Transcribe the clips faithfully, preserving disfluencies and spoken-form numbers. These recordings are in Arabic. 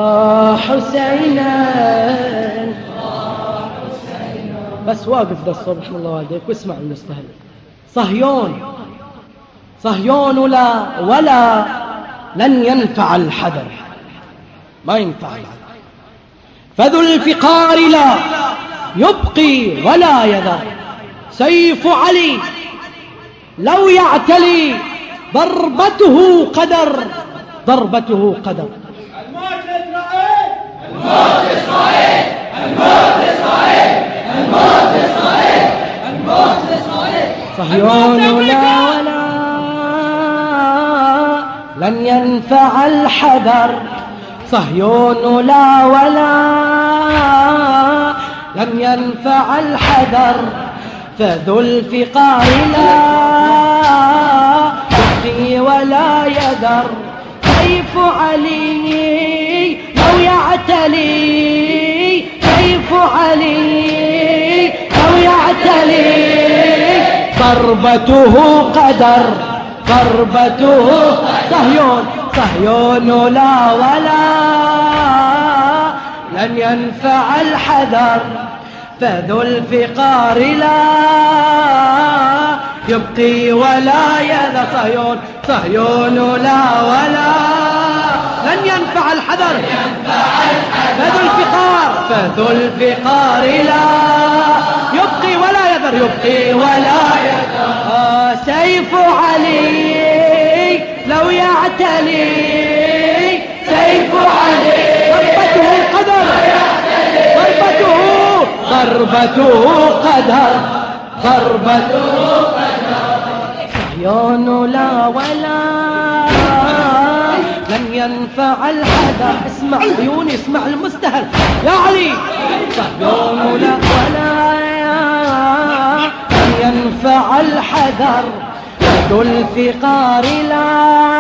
آه حسينا. بس واقف ده الصبح من الله والديك واسمع المستهل. صهيون صهيون لا ولا لن ينفع الحذر، ما ينفع. فذو الفقار لا يبقي ولا يذر، سيف علي لو يعتلي ضربته قدر، ضربته قدر. الموت لإسرائيل، الموت لإسرائيل، الموت لإسرائيل، الموت لإسرائيل، الموت لإسرائيل. صهيون لا ولا لن ينفع الحذر، صهيون لا ولا لن ينفع الحذر. فذو الفقار لا يبقي ولا يذر، سيف علي لو يعتلي، سيف علي لو يعتلي ضربته قدر، ضربته. صهيون صهيون لا ولا لن ينفع الحذر، فذو الفقار لا يبقي ولا يذر. صهيون صهيون لا ولا لن ينفع الحذر، فذو الفقار فذو الفقار لا يبقي ولا يذر، يبقي ولا يذر. آه سيف علي لو يعتلي، سيف علي ضربته قدر، ضربته ضربته قدر، ضربته قدر. صهيون لا ولا لن ينفع الحذر. اسمع عيوني، اسمع المستهل يا علي. صهيون لا ولا لن ينفع الحذر، ذو الفقار لا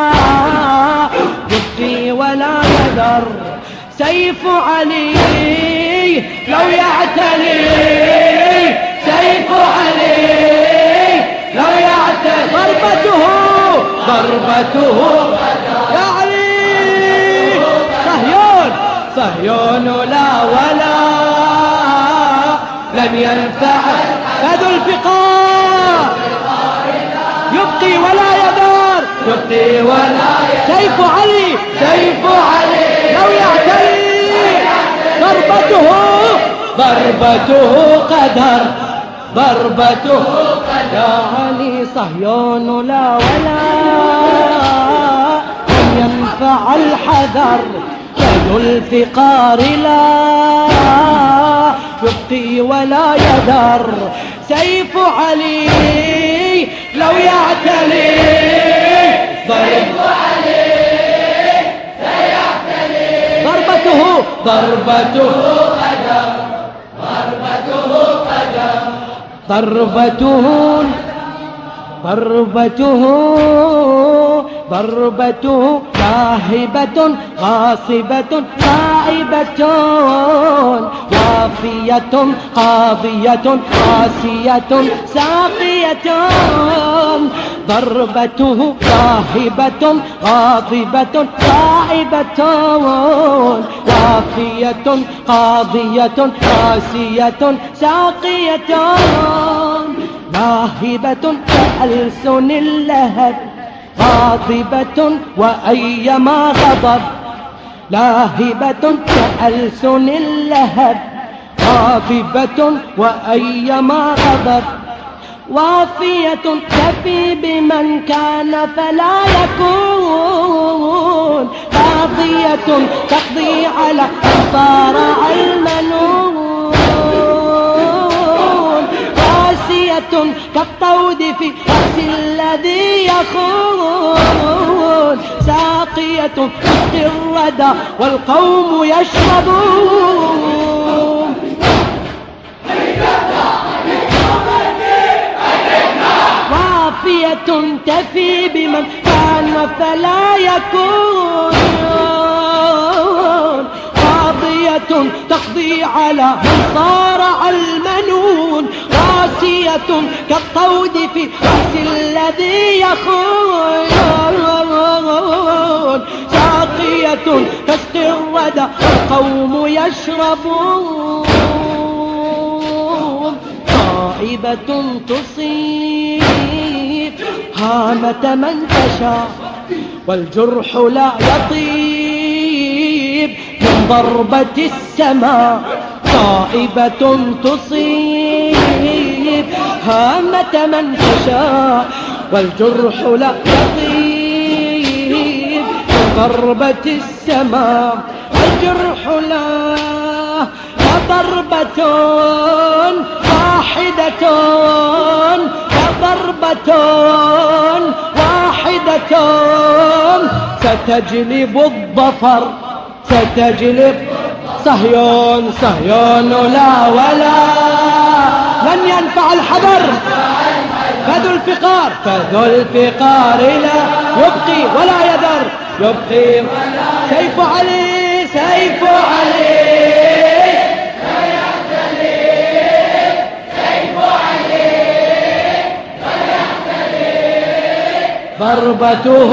يبقي ولا يذر. سيف علي لو يعتلي، سيف علي لو يعتلي ضربته، ضربته يا علي. صهيون صهيون لا ولا لن ينفع، فذو الفقار يبقي ولا يذر، يبقي ولا يذر. سيف علي سيف علي لو يعتلي ضربته، ضربته قدر، ضربته قدر. يا علي صهيون لا ولا لن ينفع الحذر، فذو الفقار لا يبقي ولا يذر. سيف علي لو يعتلي، سيف علي سيعتلي ضربته، ضربته قدر، ضربته قدر. ضربته ضربته ضربته لاهبة غاصبة خائبة وافية قاضية قاسية ساقية. ضربته لاهبة غاضبة خائبة وافية قاضية قاسية ساقية. لاهبة كألسن اللهب غاضبة وأيما غضب، لاهبة كألسن اللهب غاضبة وأيما غضب. وافية تفي بمن كان فلا يكون، قاضية تقضي على من صارع المنون. كالطود في رأس الذي يخون، ساقية تسقي الردى والقوم يشربون. وافية تفي بمن كان فلا يكون، قاضية تقضي على من صارع المنون. قاسية كالطود في رأس الذي يخون، ساقية تسقي الردى القوم يشربون طائبة تصيب هامة من تشاء والجرح لا يطيب من ضربة السماء طائبة تصيب هامة من تشاء والجرح لا يطيب من ضربة السماء الجرح لا ضربة واحدة ضربة واحدة ستجلب الظفر ستجلب صهيون صهيون لا ولا لن ينفع الحذر فذو الفقار فذو الفقار لا يبقي ولا يذر يبقي سيف علي سيف علي لا يحتلي سيف علي لا يحتلي ضربته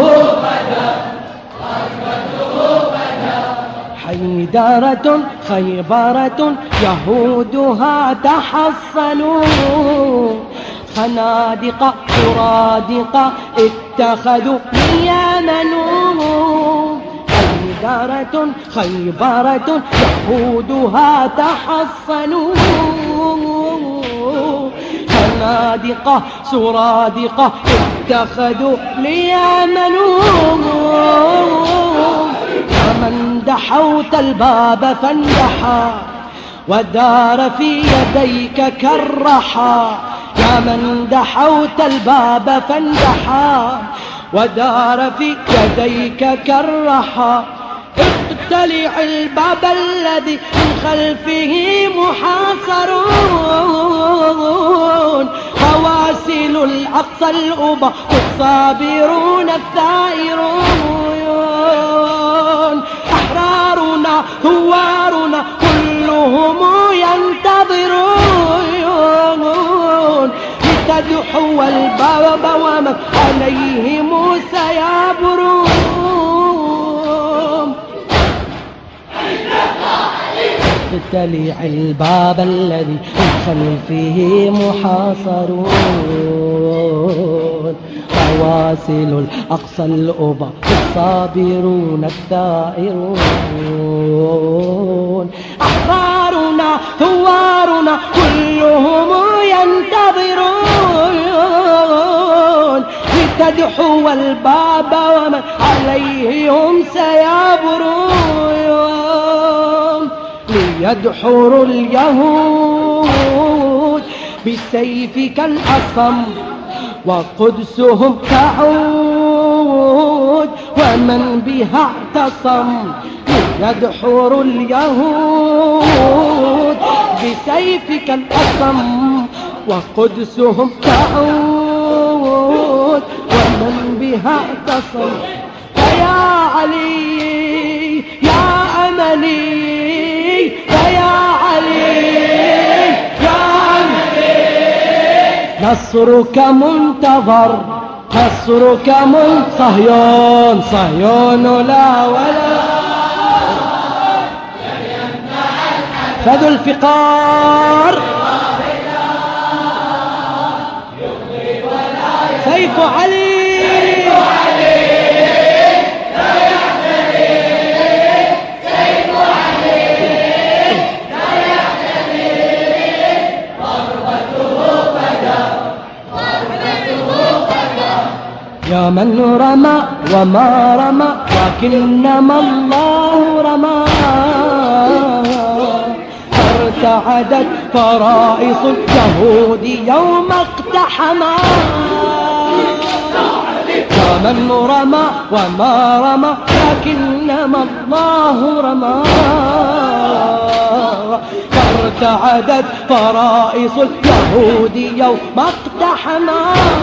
حيدرة خيبرة يهودها تحصنوا خنادق سرادق اتخذوا ليامنوا حيدرة خيبرة يهودها تحصنوا خنادق سرادق اتخذوا ليامنوا من دحوت الباب فاندحى ودار في يديك كالرحى يا من دحوت الباب فاندحى ودار في يديك كالرحى اقتلع الباب الذي من خلفه محاصرون خواسل الأقصى الأبى الصابرون الثائرون أحرارنا ثوارنا كلهم ينتظرون لتدحو الباب ومن عليهم سيعبرون تتلع الباب الذي من خلفه محاصرون خواسل الأقصى الأبى الصابرون الثائرون أحرارنا ثوارنا كلهم ينتظرون لتدحو الباب ومن عليهم سيعبرون ليدحروا اليهود بسيفك الأصم وقدسهم تعود ومن بها اعتصم يدحر اليهود بسيفك الأصم وقدسهم تعود ومن بها اعتصم فيا علي يا أملي فيا علي يا أملي نصرك منتظر نصرك من صهيون صهيون لا ولا فذو الفقار سيف علي يا من رمى وما رمى لكنما الله رمى فارتعدت فرائص اليهود يوم اقتحما يا من رمى وما رمى لكنما الله رمى فارتعدت فرائص اليهود يوم اقتحما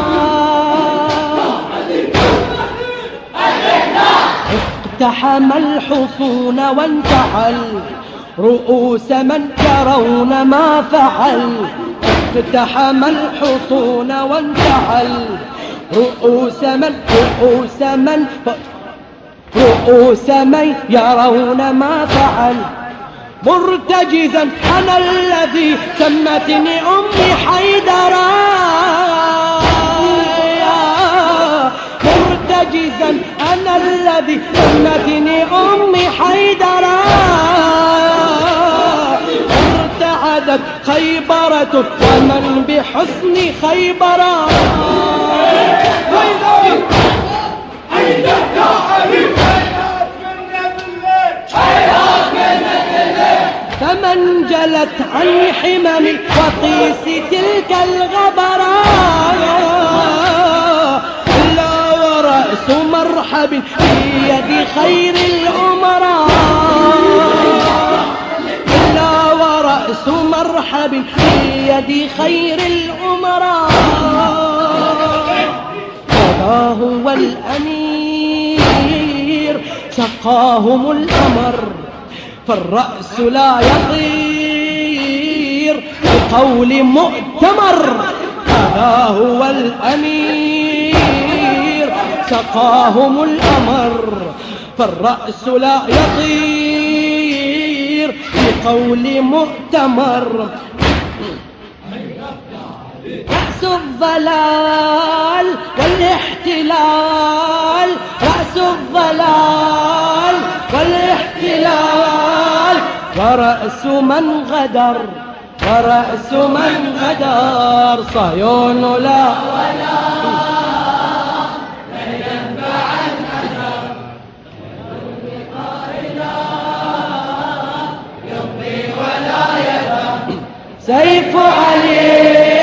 اقتحم الحصون وانتعل رؤوس من يرون ما فعل اقتحم الحصون وانتعل رؤوس من رؤوس من ف... رؤوس من يرون ما فعل مرتجزا أنا الذي سمتني أمي حيدرا مرتجزا أنا الذي سمتني أمي حيدرا ارتعدت خيبرة ومن بحسن خيبرا عيدك يا حبيب فمن جلت عن حمم وقيس تلك الغبرا إلا ورأس مرحب في يد خير الأمراء إلا ورأس مرحب في يد خير الأمراء هذا هو الأمير سقاهم الأمر فالرأس لا يطير بقول مؤتمر هذا هو الأمير سقاهم الأمر فالرأس لا يطير بقول مؤتمر رأس الضلال والاحتلال رأس الضلال والاحتلال ورأس من غدر ورأس من غدر صهيون لا ولا لن ينفع الأثر يمضي ولا يذر سيف علي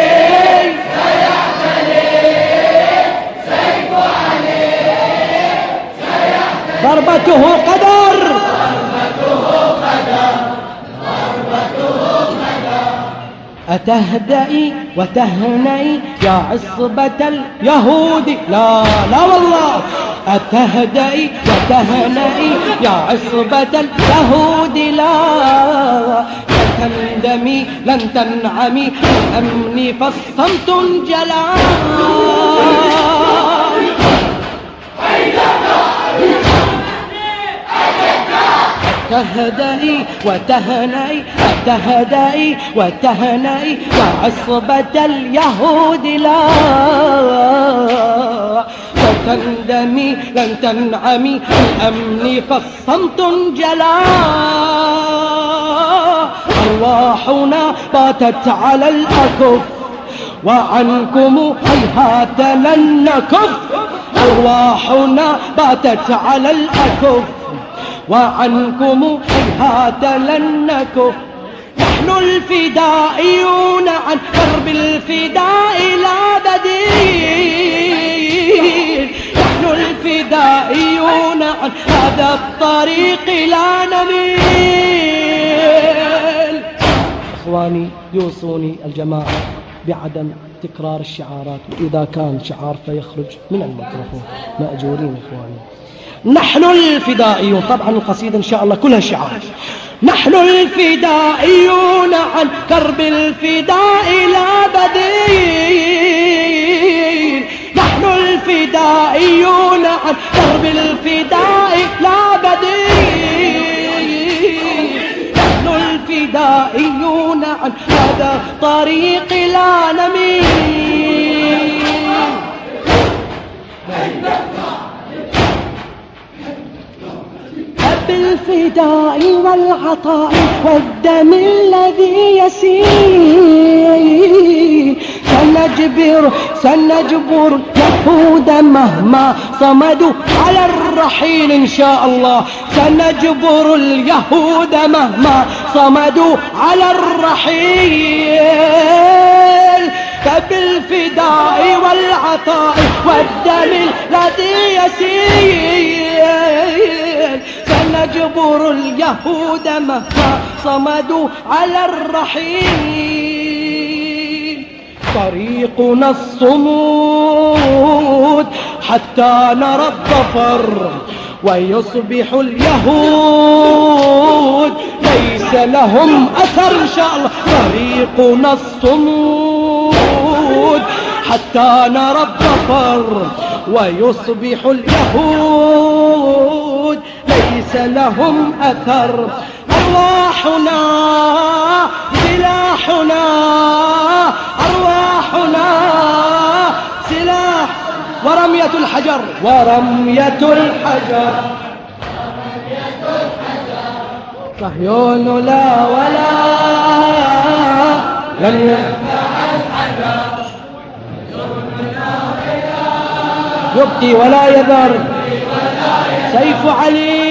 ضربته قدر ضربته قدر ضربته قدر أتهدئي وتهنئي يا عصبة اليهود لا لا والله أتهدئي وتهنئي يا عصبة اليهود لا تندمي لن تنعمي الأمن فالصمت جلا تهدئي وتهنئي تهدئي وتهنئي وعصبة اليهود لا وتندمي لن تنعمي الأمن فالصمت جلا أرواحنا باتت على الأكف وعنكم هيهات لن نكف أرواحنا باتت على الأكف وعنكم هيهات لن نكف نحن الفدائيون عن درب الفداء لا بديل نحن الفدائيون عن هذا الطريق لا نميل إخواني يوصوني الجماعة بعدم تكرار الشعارات إذا كان شعار فيخرج من الميكروفون مأجورين إخواني نحن الفدائيون طبعا القصيدة إن شاء الله كلها شعار نحن الفدائيون عن كرب الفداء لا بديل نحن الفدائيون عن كرب الفداء لا بديل نحن الفدائيون عن هذا الطريق لا نميل بالفداء والعطاء والدم الذي يسيل سنجبر سنجبر يهود مهما صمدوا على الرحيل إن شاء الله سنجبر اليهود مهما صمدوا على الرحيل فبالفداء والعطاء والدم الذي يسيل سنجبر اليهود مهما صمدوا على الرحيل طريقنا الصمود حتى نرى الظفر ويصبح اليهود ليس لهم أثر إن شاء الله طريقنا الصمود حتى نرى الظفر ويصبح اليهود ليس لهم أثر. أرواحنا سلاحنا، أرواحنا سلاح. ورمية الحجر، ورمية الحجر، صهيون لا ولا لن يفتح الحجر، يبكي ولا يذر سيف علي.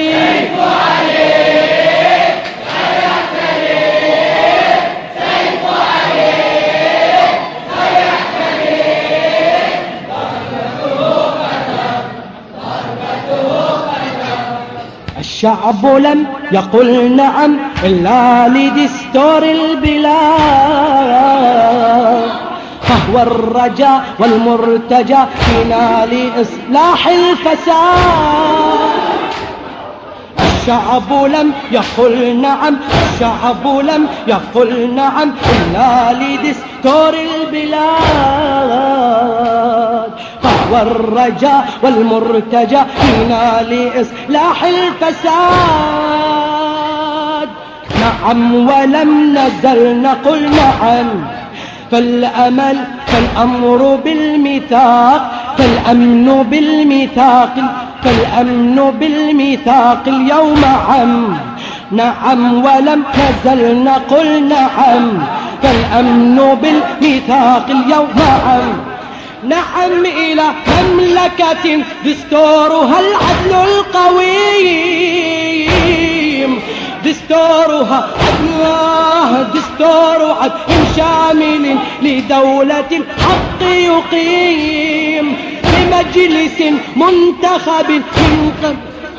الشعب لم يقل نعم إلا لدستور البلاد، فهو الرجاء والمرتجى فينا لإصلاح الفساد. الشعب لم يقل نعم، الشعب لم يقل نعم إلا لدستور البلاد، فهو الرجاء والمرتجى فينا لإصلاح الفساد. نعم ولم نزل نقول نعم، فالأمل فالأمر بالميثاق، فالأمن بالميثاق، فالأمن بالميثاق اليوم عم. نعم ولم نزل نقول نعم، فالأمن بالميثاق اليوم عم. نعم إلى مملكة دستورها العدل القويم، دستورها عدل، دستور عدل شامل لدولة الحق يقيم، بمجلس منتخب من قبل،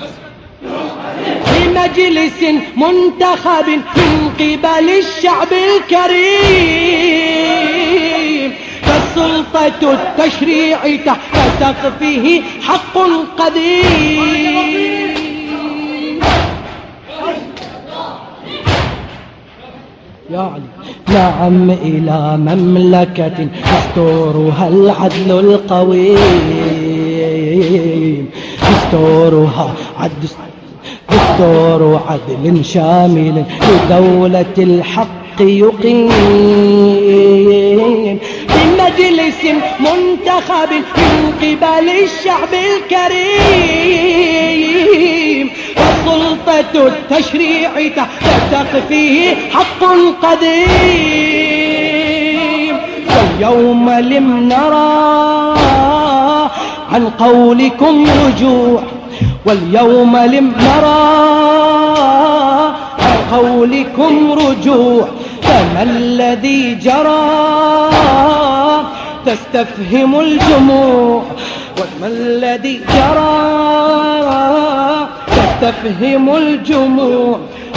بمجلس منتخب من قبل الشعب الكريم، فالسلطة التشريع تحت سقفه حق قديم. يا علي. نعم إلى مملكة دستورها العدل القويم، دستورها عدل، دستور عدل شامل لدولة الحق يقيم، بمجلس منتخب من قبل الشعب الكريم، وسلطة التشريع تحت سقفه حق قديم. واليوم لم نرى عن قولكم رجوع، واليوم لم نرى عن قولكم رجوع، فما الذي جرى تستفهم الجموع، وما الذي جرى تستفهم الجموع.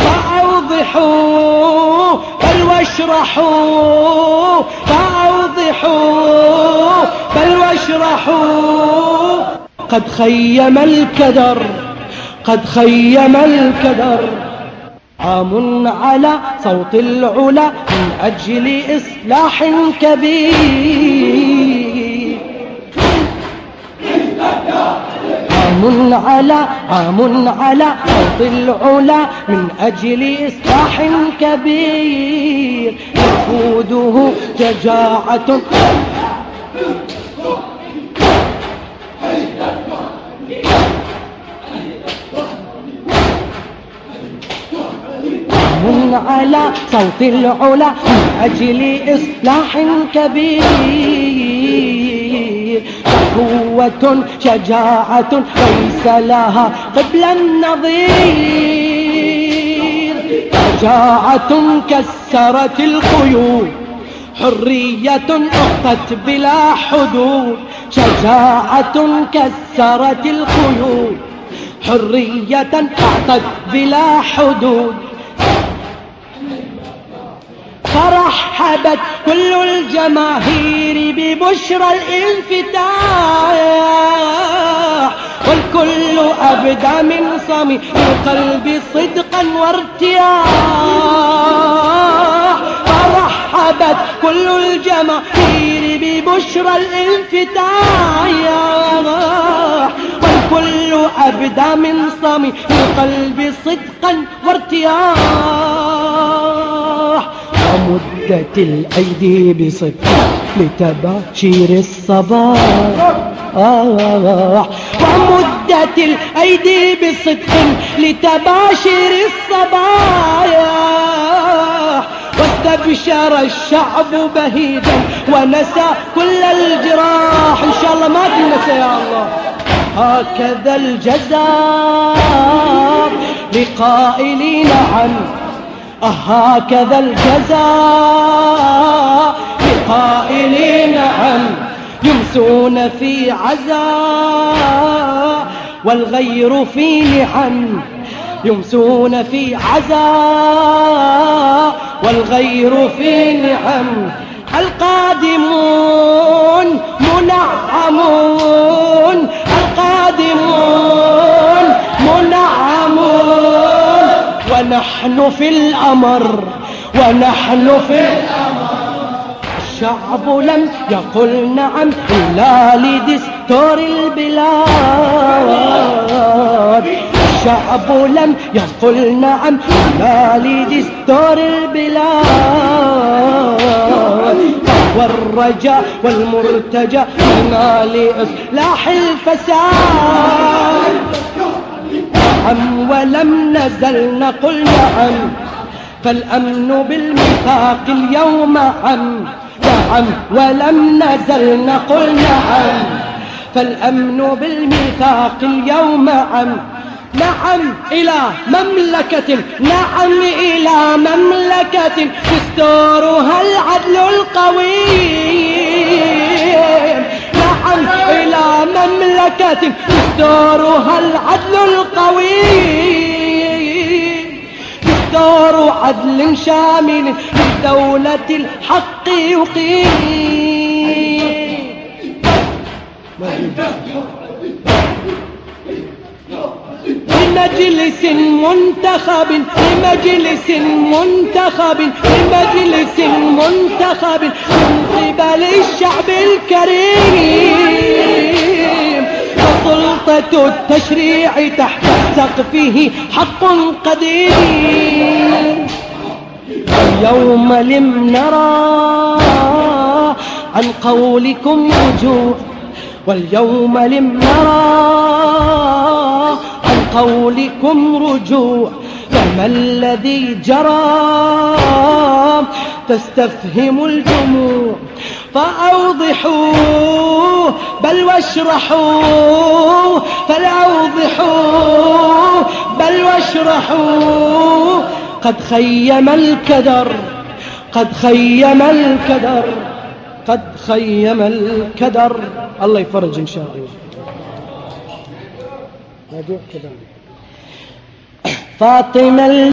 فأوضحوا بل واشرحوا، فأوضحوا بل واشرحوا. قد خيم الكدر، قد خيم الكدر، عام على صوت العلا من أجل إصلاح كبير. عام على عام على صوت العلا من أجل إصلاح كبير، يقوده شجاعة على صوت العلا من أجل إصلاح كبير، قوة شجاعة ليس لها قبل النظير، شجاعة كسرت القيود، حرية أخطت بلا حدود، شجاعة كسرت القيود، حرية أعطت بلا حدود. فرحبت كل الجماهير ببشرى الانفتاح، والكل أبدى من صميم القلب صدقا وارتياح. فرحبت كل الجماهير ببشرى الانفتاح، والكل أبدى من صميم القلب صدقا وارتياح، ومدت الأيدي بصدق لتباشير الصباح، آه ومدت الأيدي بصدق لتباشير الصباح، واستبشر الشعب بهيجا ونسى كل الجراح. إن شاء الله ما تنسى يا الله. هكذا الجزاء لقائلين عنه، هكذا الجزاء لقائلين عنه، يمسون في عزاء والغير في نعم، يمسون في عزاء والغير في نعم. القادمون منعمون، القادمون منعمون، ونحن في الأمر، ونحن في الأمر. الشعب لم يقل نعم إلا لدستور البلاد، الشعب لم يقل نعم إلا لدستور البلاد، والرجاء والمرتجى لنا لإصلاح الفساد. نعم ولم نزل نقول نعم، فالأمن بالميثاق اليوم عم، نعم ولم نزل نقول نعم، فالأمن بالميثاق اليوم عم. نعم إلى مملكة، نعم إلى مملكة دستورها العدل القويم، نعم إلى مملكة دستورها العدل القويم، دستور عدل شامل لدولة الحق يقيم. لمجلس منتخب، لمجلس منتخب، لمجلس منتخب من قبل الشعب الكريم، وسلطة التشريع تحت سقفه حق قديم. اليوم لم نرى عن قولكم رجوع، واليوم لم نرى عن قولكم رجوع، فما الذي جرى تستفهم الجموع، فأوضحوا بل واشرحوا، فلأوضحوا بل واشرحوا. قد خيم الكدر، قد خيم الكدر، قد خيم الكدر. الله يفرج إن شاء الله. فاطمة